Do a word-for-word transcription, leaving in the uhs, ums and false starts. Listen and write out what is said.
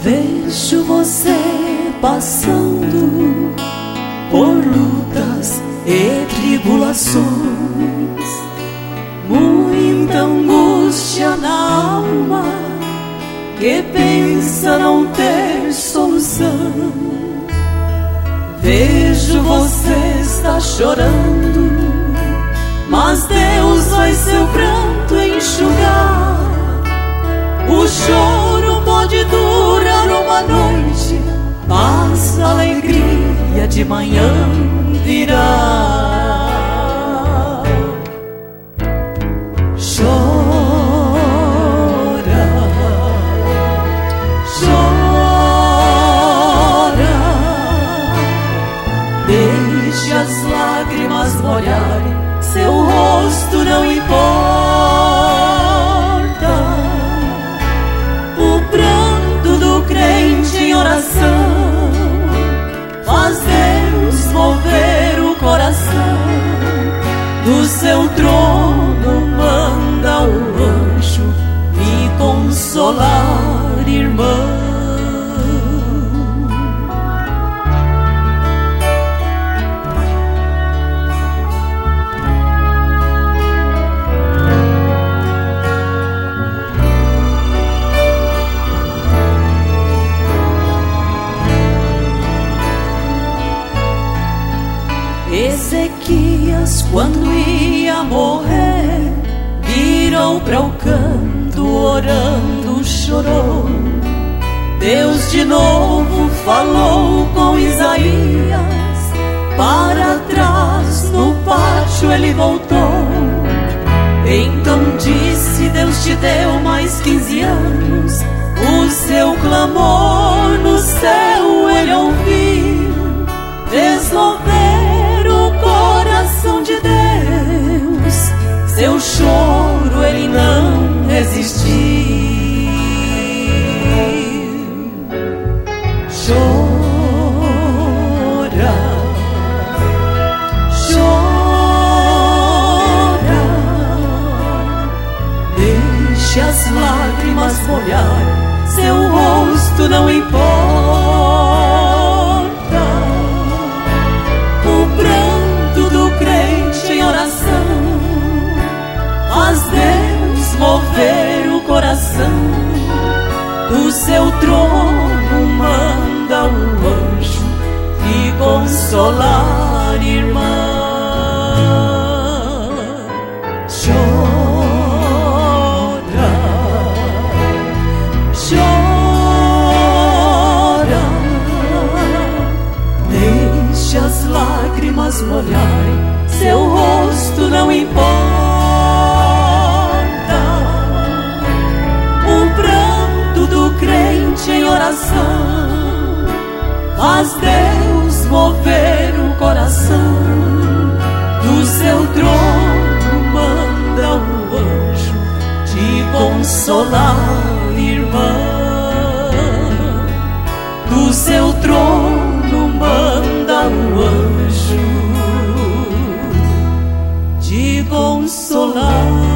Vejo você passando por lutas e tribulações, muita angústia na alma, que pensa não ter solução. Vejo você está chorando, mas Deus vai seu pranto enxugar. O choro pode durar uma noite, mas a alegria de manhã virá. Chora, chora, deixe as lágrimas molharem seu rosto, não importa. O pranto do crente em oração faz Deus mover o coração. Do seu trono manda o anjo me consolar, irmão. Ezequias, quando ia morrer, virou para o canto, orando, chorou. Deus de novo falou com Isaías. Para trás no pátio ele voltou. Então disse: Deus te deu mais quinze anos. O seu clamor no céu ele ouviu. Desmover o coração de Deus, seu choro ele não resistiu. Chora, chora, deixe as lágrimas molhar seu rosto, não importa. Faz Deus mover o coração. Do seu trono manda o anjo te consolar, irmã. Chora, chora, deixe as lágrimas molharem seu rosto, não importa. Crente em oração faz Deus mover o coração. Do seu trono manda o anjo te consolar, irmã. Do seu trono manda o anjo te consolar.